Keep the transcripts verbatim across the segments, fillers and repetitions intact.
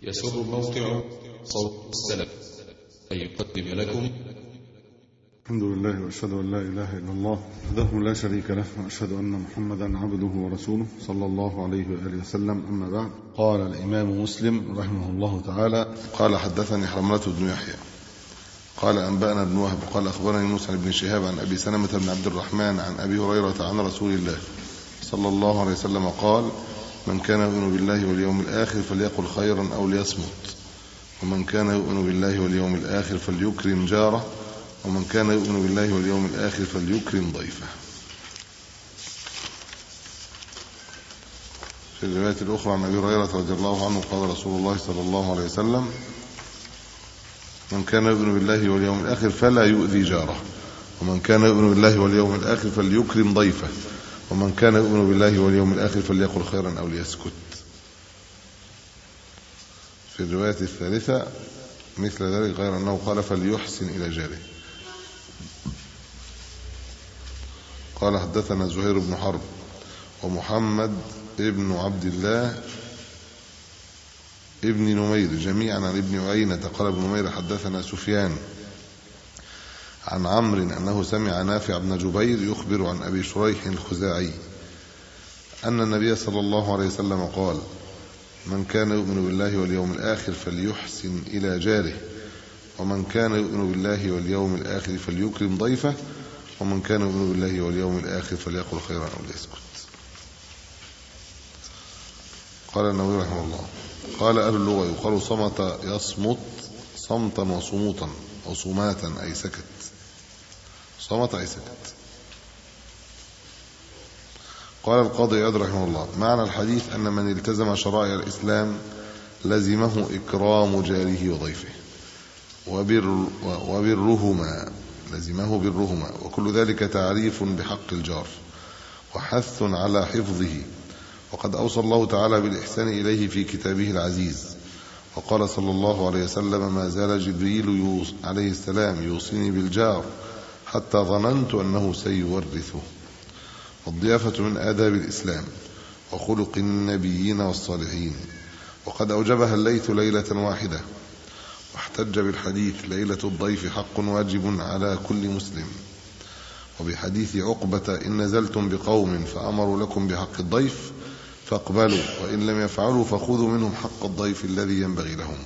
يسر موقع صوت السلف أن يقدم لكم. الحمد لله وأشهد أن لا إله إلا الله وحده لا شريك له، وأشهد أن محمدا عبده ورسوله صلى الله عليه وآله وسلم. أما بعد، قال الإمام مسلم رحمه الله تعالى: قال حدثني حرملة بن يحيى قال أنبأنا بن وهب قال أخبرني موسى بن شهاب عن أبي سلمة بن عبد الرحمن عن أبي هريرة عن رسول الله صلى الله عليه وسلم قال: من كان يؤمن بالله واليوم الآخر فليقل خيرا أو ليصمت، ومن كان يؤمن بالله واليوم الآخر فليكرم جاره، ومن كان يؤمن بالله واليوم الآخر فليكرم ضيفه. في الرواية الأخرى عن أبي هريرة رضي الله عنه قال رسول الله صلى الله عليه وسلم: من كان يؤمن بالله واليوم الآخر فلا يؤذي جاره، ومن كان يؤمن بالله واليوم الآخر فليكرم ضيفه، ومن كان يؤمن بالله واليوم الآخر فليقل خيرا أو ليسكت. في الرواية الثالثة مثل ذلك، غير أنه قال: فليحسن إلى جاره. قال حدثنا زهير بن حرب ومحمد ابن عبد الله ابن نمير جميعا عن ابن عيينة قال ابن نمير حدثنا سفيان عن عمرو أنه سمع نافع بن جبير يخبر عن أبي شريح الخزاعي أن النبي صلى الله عليه وسلم قال: من كان يؤمن بالله واليوم الآخر فليحسن إلى جاره، ومن كان يؤمن بالله واليوم الآخر فليكرم ضيفه، ومن كان يؤمن بالله واليوم الآخر فليقل خيرا أو ليسكت. قال النووي رحمه الله: قال أهل اللغة يقال صمت يصمت صمتا وصموتا وصماتا أي سكت. صمت أي سكت. قال القاضي عياض رحمه الله: معنى الحديث أن من التزم شرائع الإسلام لزمه إكرام جاره وضيفه وبر وبرهما لزمه برهما، وكل ذلك تعريف بحق الجار وحث على حفظه. وقد أوصى الله تعالى بالإحسان إليه في كتابه العزيز، وقال صلى الله عليه وسلم: ما زال جبريل عليه السلام يوصيني بالجار حتى ظننت أنه سيورثه. والضيافة من آداب الإسلام وخلق النبيين والصالحين، وقد أوجبها الليث ليلة واحدة، واحتج بالحديث: ليلة الضيف حق واجب على كل مسلم، وبحديث عقبة: إن نزلتم بقوم فأمروا لكم بحق الضيف فاقبلوا، وإن لم يفعلوا فخذوا منهم حق الضيف الذي ينبغي لهم.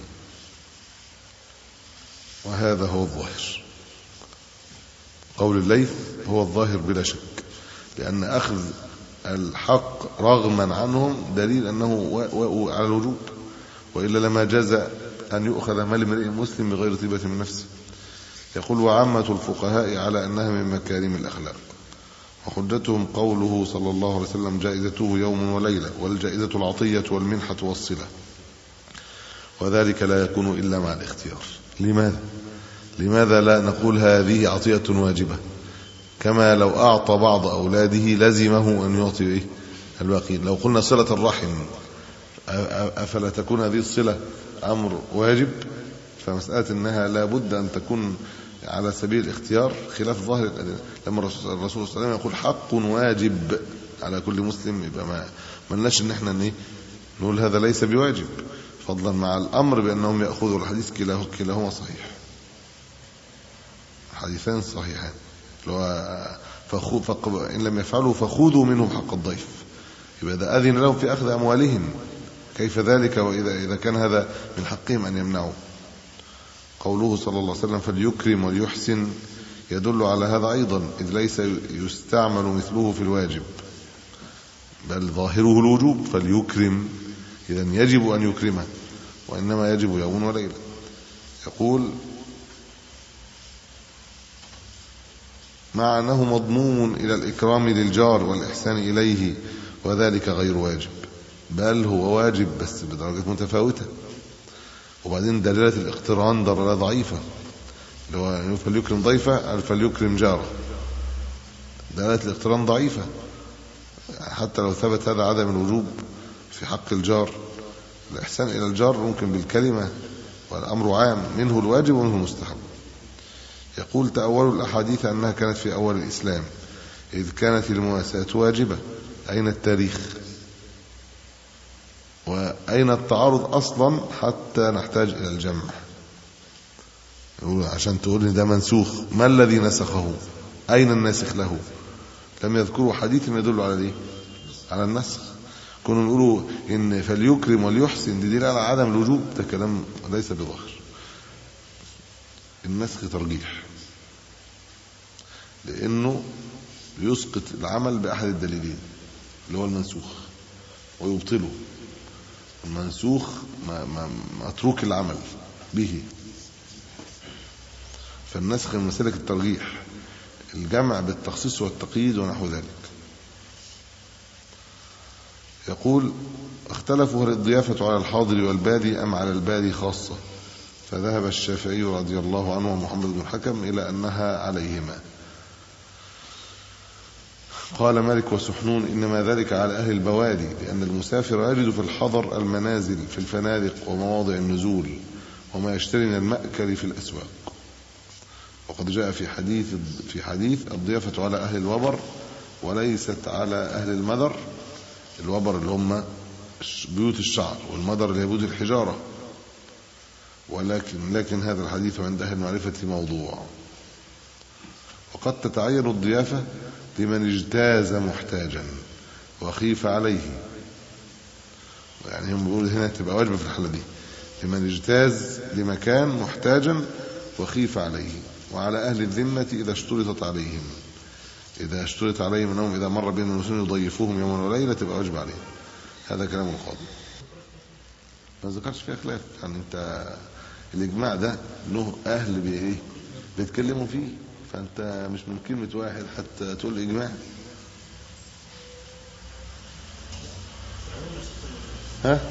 وهذا هو الظاهر. قول الليث هو الظاهر بلا شك، لأن أخذ الحق رغما عنهم دليل أنه على الوجوب، وإلا لما جاز أن يؤخذ مال امرئ مسلم بغير طيبة من نفسه. يقول: وعامة الفقهاء على أنها من مكارم الأخلاق، وحجتهم قوله صلى الله عليه وسلم: جائزته يوم وليلة، والجائزة العطية والمنحة والصلة، وذلك لا يكون إلا مع الاختيار. لماذا؟ لماذا لا نقول هذه عطية واجبة، كما لو أعطى بعض أولاده لزمه أن يعطي إيه الباقي؟ لو قلنا صلة الرحم أفلا تكون هذه الصلة أمر واجب؟ فمسألة أنها لا بد أن تكون على سبيل الاختيار خلاف ظاهر. لما الرسول صلى الله عليه وسلم يقول حق واجب على كل مسلم، يبقى ما ملناش ان احنا نقول هذا ليس بواجب، فضلا مع الامر بانهم ياخذوا الحديث كلاهما صحيح، الحديثان صحيحان. لو ان لم يفعلوا فخذوا منهم حق الضيف، يبقى ده اذن لهم في اخذ اموالهم، كيف ذلك واذا اذا كان هذا من حقهم ان يمنعوا؟ قوله صلى الله عليه وسلم: فليكرم وليحسن يدل على هذا أيضا، إذ ليس يستعمل مثله في الواجب، بل ظاهره الوجوب. فليكرم إذن يجب أن يكرمه، وإنما يجب يوم وليلة. يقول: مع أنه مضموم إلى الإكرام للجار والإحسان إليه، وذلك غير واجب، بل هو واجب بس بدرجات متفاوتة. وبعدين دلالة الاقتران دلالة ضعيفة، لو فليكرم ضيفه فليكرم جاره، دلالة الاقتران ضعيفة. حتى لو ثبت هذا عدم الوجوب في حق الجار، الإحسان إلى الجار ممكن بالكلمة، والأمر عام، منه الواجب ومنه المستحب. يقول: تأول الأحاديث أنها كانت في أول الإسلام، إذ كانت المواساة واجبة. أين التاريخ؟ وأين التعارض أصلا حتى نحتاج إلى الجمع؟ عشان تقول لي ده منسوخ، ما الذي نسخه؟ أين الناسخ له؟ لم يذكروا حديث يدل على ايه؟ على النسخ. كانوا نقولوا إن فليكرم وليحسن دي دليل على عدم الوجوب، ده كلام ليس بظاهر. النسخ ترجيح، لأنه يسقط العمل بأحد الدليلين اللي هو المنسوخ ويبطله. المنسوخ متروك العمل به، فالنسخ من مسالك الترجيح، الجمع بالتخصيص والتقييد ونحو ذلك. يقول: اختلفوا هل الضيافة على الحاضر والبادي أم على البادي خاصة؟ فذهب الشافعي رضي الله عنه ومحمد بن الحكم إلى أنها عليهما. قال مالك وسحنون: إنما ذلك على أهل البوادي، لأن المسافر يجد في الحضر المنازل في الفنادق ومواضع النزول وما يشتري من المأكل في الأسواق. وقد جاء في حديث في حديث الضيافة على أهل الوبر وليست على أهل المدر. الوبر اللي هم بيوت الشعر، والمدر اللي هي بيوت الحجارة. ولكن لكن هذا الحديث عند أهل المعرفة موضوع. وقد تتعين الضيافة لمن اجتاز محتاجا وخيف عليه، يعني هم بيقولوا هنا تبقى واجبة في الحالة دي، لمن اجتاز لمكان محتاجا وخيف عليه، وعلى أهل الذمة إذا اشترطت عليهم، إذا اشترط عليهم أنهم إذا مر بين المسلمين يضيفوهم يوما وليلة تبقى واجب عليهم. هذا كلام القاضي، ما ذكرش فيه خلاف. يعني أنت الإجماع ده له أهل بإيه بيتكلموا فيه، فأنت مش من كلمة واحد حتى تقول إجماع. ها؟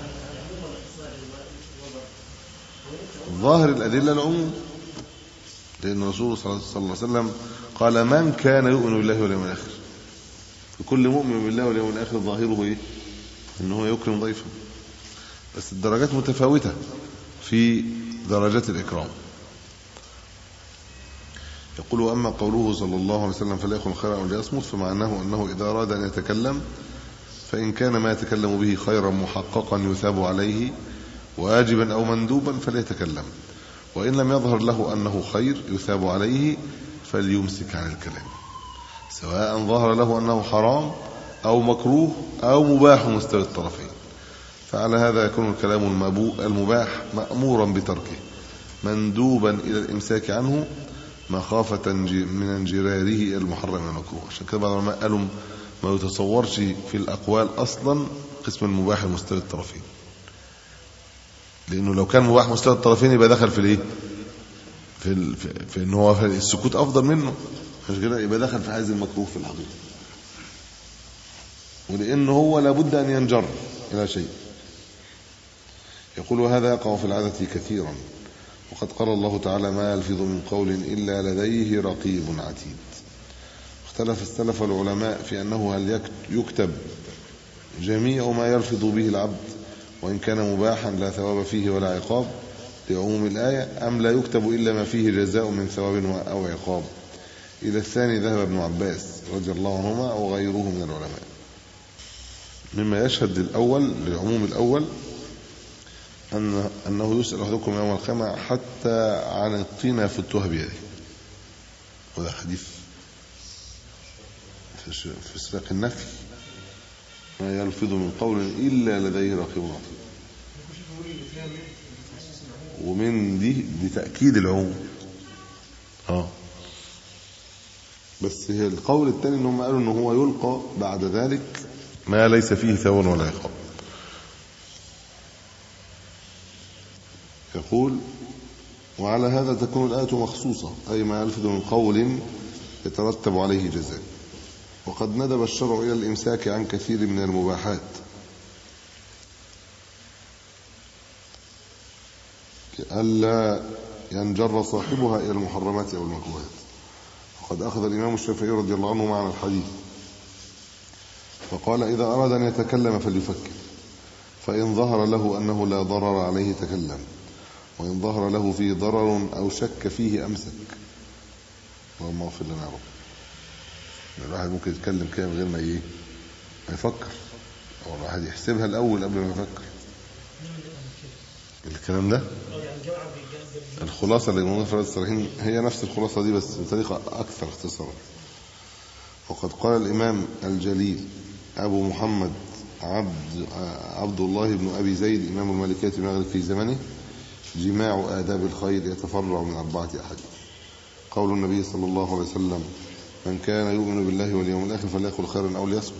ظاهر الأدلة العموم، لأن الرسول صلى الله عليه وسلم قال: من كان يؤمن بالله واليوم الآخر. كل مؤمن بالله واليوم الآخر ظاهره إيه؟ إنه يكرم ضيفه، بس الدرجات متفاوتة في درجات الإكرام. يقول: وأما قوله صلى الله عليه وسلم فلا يكن خيرا أو ليصمت، فمعناه أنه إذا أراد أن يتكلم فإن كان ما يتكلم به خيرا محققا يثاب عليه واجبا أو مندوبا فليتكلم، وإن لم يظهر له أنه خير يثاب عليه فليمسك عن الكلام، سواء ظهر له أنه حرام أو مكروه أو مباح مستوي الطرفين. فعلى هذا يكون الكلام المباح مأمورا بتركه، مندوبا إلى الإمساك عنه مخافة من انجراره المحرم المكروه. عشان كده بعض العلماء قالوا ما يتصورش في الأقوال أصلا قسم المباح المستوي الطرفين، لأنه لو كان مباح مستوي الطرفين يبقى دخل في الإيه؟ في ال... في, في إن هو السكوت أفضل منه، عشان كده يبقى دخل في حيز المكروه في الحقيقة، ولأنه هو لابد أن ينجر إلى شيء. يقول: وهذا يقع في العادة كثيرا، وقد قال الله تعالى: ما يلفظ من قول إلا لديه رقيب عتيد. اختلف السلف والعلماء في أنه هل يكتب جميع ما يلفظ به العبد وإن كان مباحا لا ثواب فيه ولا عقاب لعموم الآية، أم لا يكتب إلا ما فيه جزاء من ثواب أو عقاب. إلى الثاني ذهب ابن عباس رضي الله عنهما وغيره من العلماء. مما يشهد للأول للعموم الأول أن أنه يسأل أحدكم يوم القيامة حتى عن الطينة يفتوها بيده، وهذا حديث في سياق النفي: ما يلفظ من قول إلا لديه رقيب عتيد. ومن دي دي تأكيد العموم. اه بس هي القول الثاني انهم قالوا انه هو يلقى بعد ذلك ما ليس فيه ثواب ولا عقاب. يقول: وعلى هذا تكون الآية مخصوصة، أي ما يلفظ من قول يترتب عليه جزاء. وقد ندب الشرع إلى الإمساك عن كثير من المباحات ألا ينجر صاحبها إلى المحرمات أو المكروهات. وقد أخذ الإمام الشافعي رضي الله عنه معنى الحديث وقال: إذا أراد أن يتكلم فليفكر، فإن ظهر له أنه لا ضرر عليه تكلم، وإن ظهر له فيه ضرر أو شك فيه أمسك. اللهم اغفر لنا يا رب. الواحد ممكن يتكلم كده من غير ما ايه ما يفكر، او الواحد يحسبها الاول قبل ما يفكر. الكلام ده الخلاصة اللي موجودة في رياض الصالحين هي نفس الخلاصة دي بس بطريقة أكثر اختصارا. وقد قال الإمام الجليل أبو محمد عبد عبد الله بن أبي زيد إمام المالكية المغرب في زمنه: جماع آداب الخير يتفرع من أربعة أحاديث. قول النبي صلى الله عليه وسلم: من كان يؤمن بالله واليوم الآخر فليقل خيرا أو ليصمت.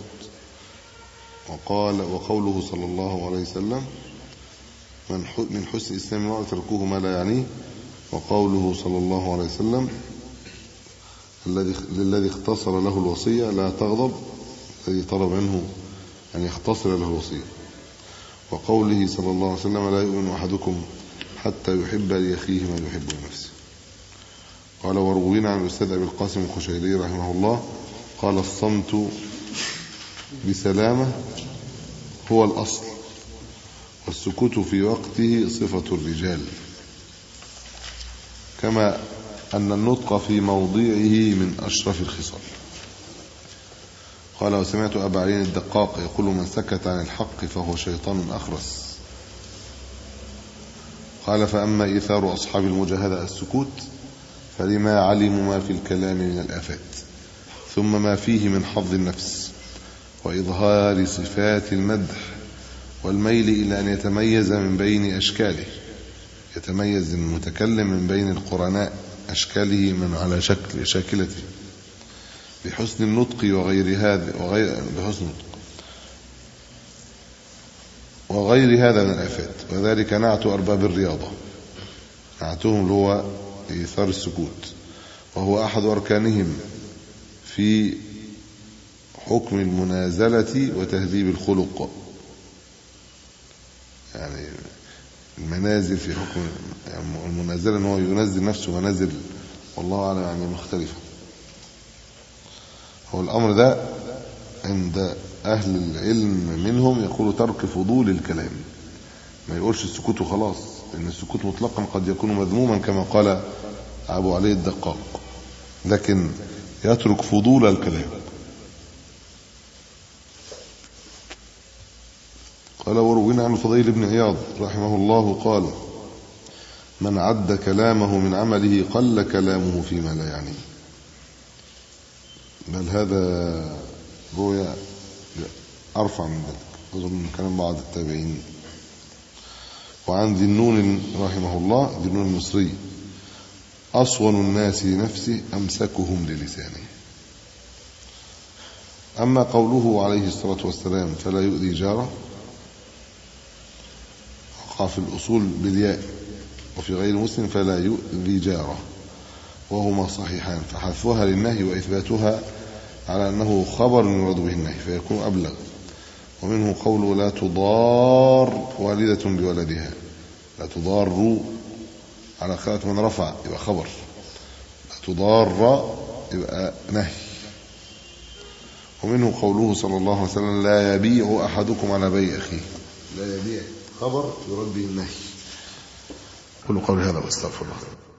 وقال وقوله صلى الله عليه وسلم: من من حسن الإسلام المرء تركوه ما لا يعنيه. وقوله صلى الله عليه وسلم: الذي للذي اختصر له الوصية لا تغضب، الذي طلب منه أن يختصر له الوصية. وقوله صلى الله عليه وسلم: لا يؤمن أحدكم حتى يحب لأخيه ما يحب لنفسه. قال وروينا عن الأستاذ أبي القاسم الخشيري رحمه الله قال: الصمت بسلامة هو الأصل، والسكوت في وقته صفة الرجال، كما أن النطق في موضعه من أشرف الخصال. قال وسمعت أبا علي الدقاق يقول: من سكت عن الحق فهو شيطان أخرس. قال فأما إيثار أصحاب المجاهدة السكوت فلما علموا ما في الكلام من الآفات، ثم ما فيه من حظ النفس وإظهار صفات المدح والميل إلى أن يتميز من بين أشكاله، يتميز المتكلم من بين القرناء أشكاله من على شكل شاكلته بحسن النطق وغير هذا وغير بحسن النطق وغير هذا من الآفات. وذلك نعت أرباب الرياضة، نعتهم اللي هو إيثار السكوت، وهو أحد أركانهم في حكم المنازلة وتهذيب الخلق، يعني المنازل في حكم المنازلة أنه ينزل نفسه منازل والله أعلم يعني مختلفة. هو الأمر ده عند أهل العلم منهم يقول ترك فضول الكلام، ما يقولش السكوت وخلاص، لأن السكوت مطلقا قد يكون مذموما كما قال أبو علي الدقاق، لكن يترك فضول الكلام. قال وروينا عن الفضيل بن عياض رحمه الله قال: من عد كلامه من عمله قل كلامه فيما لا يعنيه. بل هذا رؤيا أرفع من ذلك، أظن كلام بعض التابعين. وعن ذي النون رحمه الله، ذي النون المصري: أصون الناس لنفسه أمسكهم للسانه. أما قوله عليه الصلاة والسلام فلا يؤذي جاره، وقع في الأصول بالياء، وفي غير مسلم فلا يؤذي جاره، وهما صحيحان، فحذفها للنهي وإثباتها على أنه خبر يراد به النهي فيكون أبلغ. ومنه قوله لا تضار والدة بولدها، لا تضار على قراءة من رفع يبقى خبر، لا تضار يبقى نهي. ومنه قوله صلى الله عليه وسلم لا يبيع أحدكم على بيع أخيه، لا يبيع خبر يراد به النهي. كل قول هذا واستغفر الله.